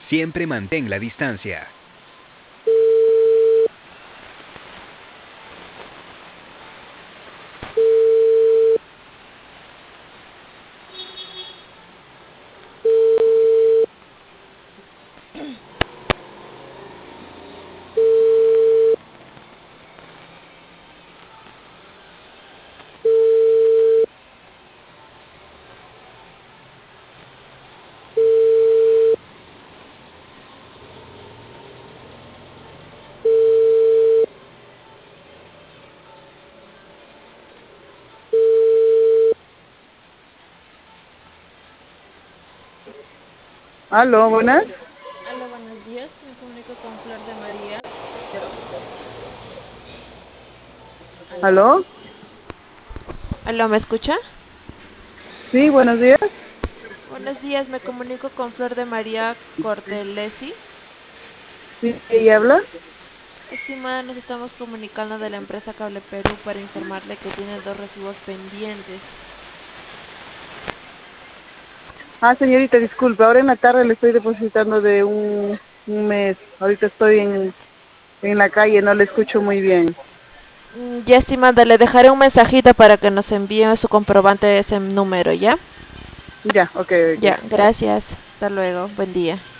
Siempre mantén la distancia. Aló, buenas. Hola, buenos días. Me comunico con Flor de María. Aló. Aló. Aló, ¿me escucha? Sí, buenos días. Buenos días, me comunico con Flor de María Cortelesi. Sí, ¿ella habla? Estimada, nos estamos comunicando de la empresa Cable Perú para informarle que tiene dos recibos pendientes. Ah, señorita, disculpe. Ahora en la tarde le estoy depositando de un mes. Ahorita estoy en la calle, no le escucho muy bien. Ya, estimada, le dejaré un mensajito para que nos envíe su comprobante de ese número, ¿ya? Ya, ok, Ya, ok. gracias. Hasta luego. Buen día.